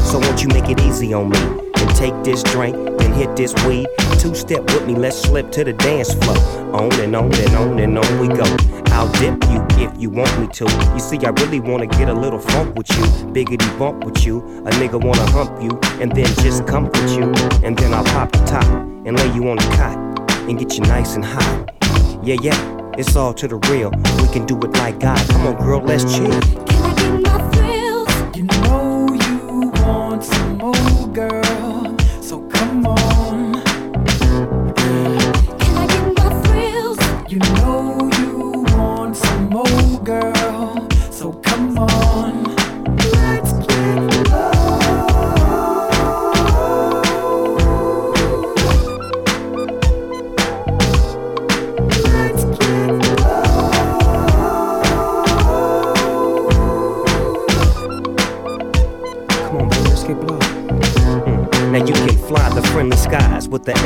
So won't you make it easy on me and take this drink, then hit this weed. Two-step with me, let's slip to the dance floor. On and on and on and on we go. I'll dip you if you want me to. You see, I really wanna get a little funk with you, biggity bump with you. A nigga wanna hump you and then just comfort you. And then I'll pop the top and lay you on the cot and get you nice and hot. Yeah, yeah, it's all to the real. We can do it like God. Come on, girl, let's chill. Can I get my thrills? You know you want some more, girl. So come on. Can I get my thrills? You know you want some more, girl. So come on. Let's get low. Let's get Now you can fly the friendly skies with the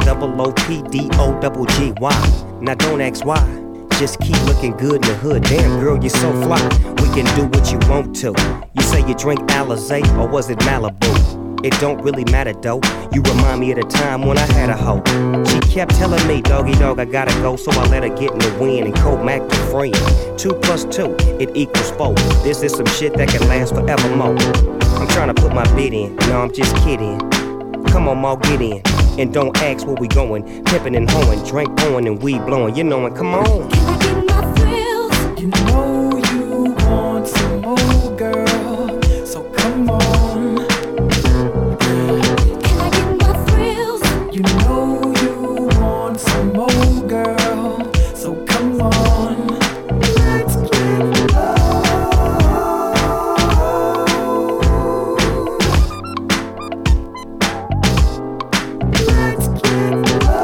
SNOOPDOGGY. Now don't ask why, just keep looking good in the hood. Damn girl, you're so fly. We can do what you want to. You say you drink Alizé or was it Malibu? It don't really matter though. You remind me of the time when I had a hoe. She kept telling me, doggy dog, I gotta go. So I let her get in the wind and co-mac the friend. 2 + 2, it equals 4. This is some shit that can last forevermore. I'm trying to put my bid in, no, I'm just kidding. Come on, Ma, get in. And don't ask where we going. Pimpin' and hoeing, drink pouring and weed blowing. You knowin', come on. Can I get my thrills? You know you want some more, girl. So come on. Can I get my thrills? You know you want some more, girl. So come on. Let's get low. Let's get low.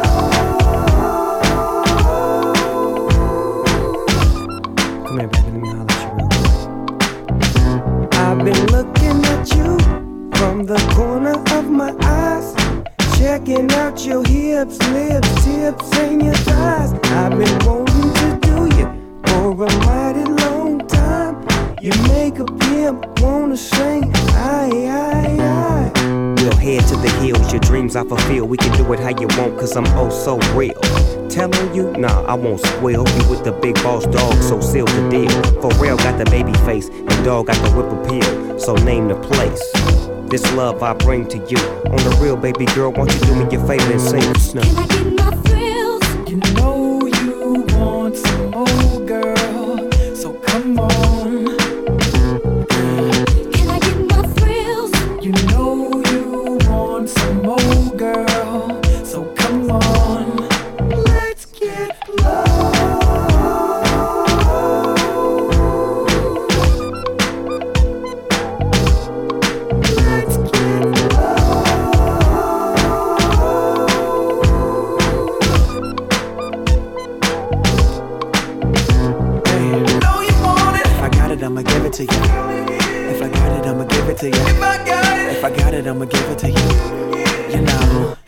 Come here, baby, let me holler at you real quick. I've been looking at you from the corner of my eyes, checking out your hips, lips, tips, and your thighs. I've been wanting to do you for a mighty long time. You make a pimp wanna sing, aye, aye, aye. We'll head to the hills, your dreams I fulfill. We can do it how you want, cause I'm oh so real. Telling you, nah, I won't spoil you with the big boss dog, so seal the deal. For real, got the baby face, and dog got the whip appeal, so name the place. This love I bring to you. On the real, baby girl, won't you do me your favor and sing the snow? Can I get my thrills? You know you want some more, girl. So come on. Can I get my thrills? You know you want some more, girl. So come on. Let's get low. Let's get low. Hey, you know you want it. If I got it, I'ma give it to you. If I got it, I'ma give it to you. If I got it, I'ma give it to you. You know.